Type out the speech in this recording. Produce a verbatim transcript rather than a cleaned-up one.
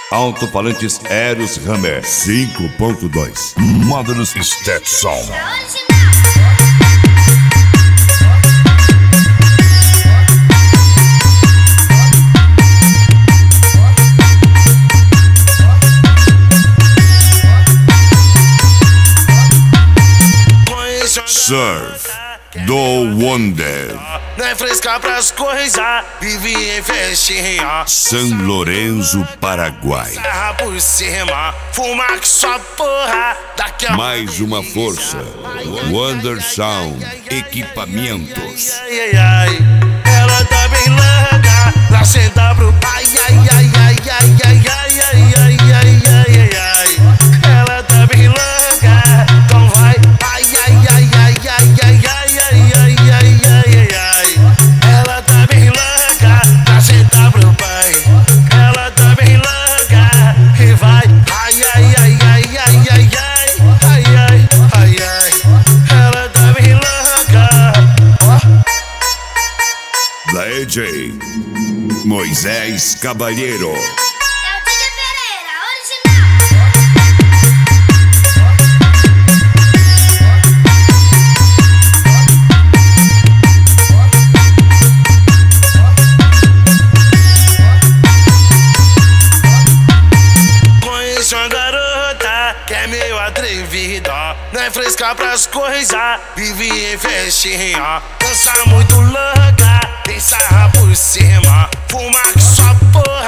Alto-falantes Eros Hammer cinco ponto dois. Módulos Stetson. Surf do Wonder. Não é fresca pras coisas, vive em festinha. São Lourenço, Paraguai. Serra por cima, fuma que só porra. Daqui a Mais uma força. Wonder Sound Equipamentos. ai, ai, ai. Ela tá bem larga, lá senta pro ai, ai, ai, ai, ai, ai, ai, ai, ai, ai, ai, ai. Ela tá bem larga, então vai ai, ai, ai, ai, ai, ai, ai, ai, ai, ai, ai, ai. Ela tá bem larga, lá senta pro pai. Ela tá bem larga e vai ai, ai, ai, ai, ai, ai, ai, ai, ai, ai, ai. Ela tá bem larga, ó. D J Moisés Cavalheiro. Conheço uma garota que é meio atrevida. Não é fresca pras coisas, vive em festinha. Dança muito louca, tem sarra por cima. Fuma que só porra.